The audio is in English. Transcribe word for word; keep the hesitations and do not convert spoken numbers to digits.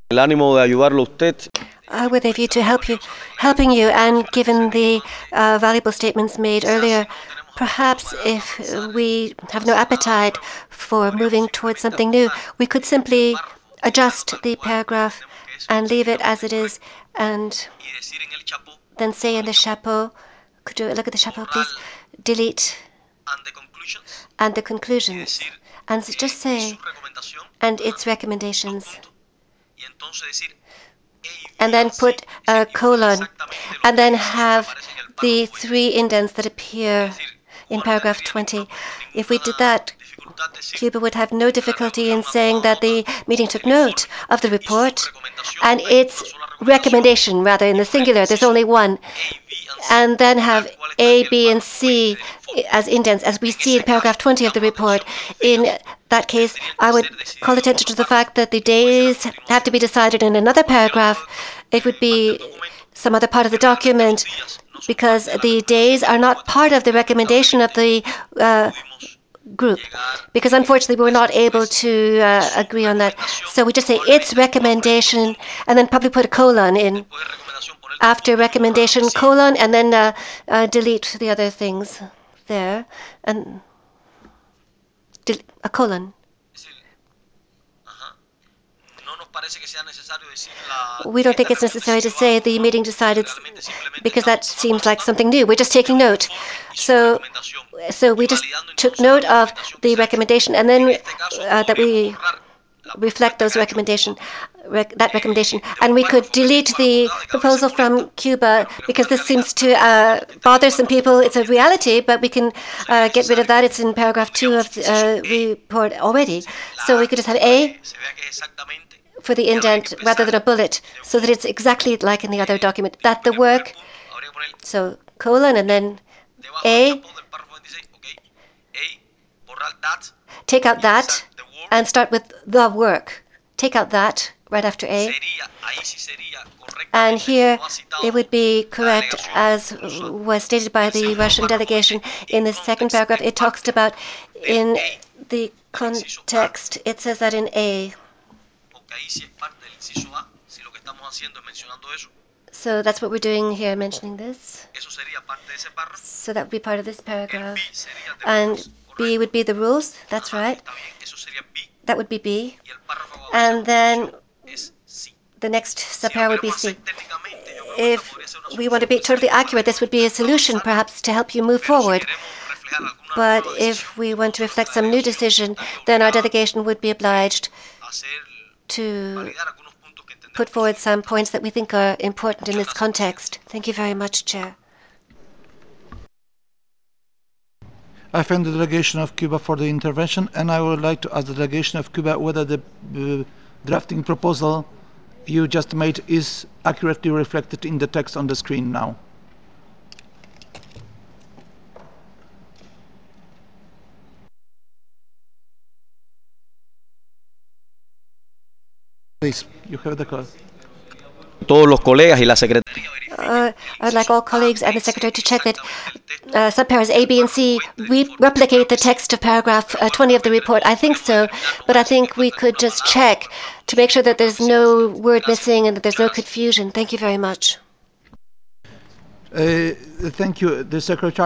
el ánimo de ayudarlo a usted. Uh, with a view to help you, helping you, and given the uh, valuable statements made earlier, perhaps if we have no appetite for moving towards something new, we could simply adjust the paragraph and leave it as it is, and then say in the chapeau, could you look at the chapeau, please? Delete and the conclusions, and just say, and its recommendations, and then put a colon, and then have the three indents that appear in paragraph twenty. If we did that, Cuba would have no difficulty in saying that the meeting took note of the report and its recommendation, rather, in the singular. There's only one. And then have A, B, and C as indents, as we see in paragraph twenty of the report. In that case, I would call attention to the fact that the days have to be decided in another paragraph. It would be some other part of the document, because the days are not part of the recommendation of the uh, group, because unfortunately we were not able to uh, agree on that. So we just say its recommendation, and then probably put a colon in after recommendation, colon, and then uh, uh, delete the other things there, and a colon. We don't think it's necessary to say the meeting decided, because that seems like something new. We're just taking note. So, so we just took note of the recommendation, and then uh, that we reflect those recommendation, rec that recommendation, and we could delete the proposal from Cuba, because this seems to uh, bother some people. It's a reality, but we can uh, get rid of that. It's in paragraph two of the uh, report already. So we could just have A for the indent rather than a bullet, so that it's exactly like in the other document. That the work, so colon, and then A, take out that, and start with the work. Take out that right after A. And here it would be correct, as was stated by the Russian delegation in the second paragraph. It talks about in the context, it says that in A. So that's what we're doing here, mentioning this. So that would be part of this paragraph. And B would be the rules. That's right. That would be B. And then the next subparagraph would be C. If we want to be totally accurate, this would be a solution, perhaps, to help you move forward. But if we want to reflect some new decision, then our delegation would be obliged to put forward some points that we think are important in this context. Thank you very much, Chair. I thank the delegation of Cuba for the intervention, and I would like to ask the delegation of Cuba whether the uh, drafting proposal you just made is accurately reflected in the text on the screen now. Please, you have the call. Todos los colegas y la secretaria. Uh, I'd like all colleagues and the Secretary to check that uh, subparagraphs A, B, and C re replicate the text of paragraph uh, twenty of the report. I think so, but I think we could just check to make sure that there's no word missing and that there's no confusion. Thank you very much. Uh, thank you. The Secretary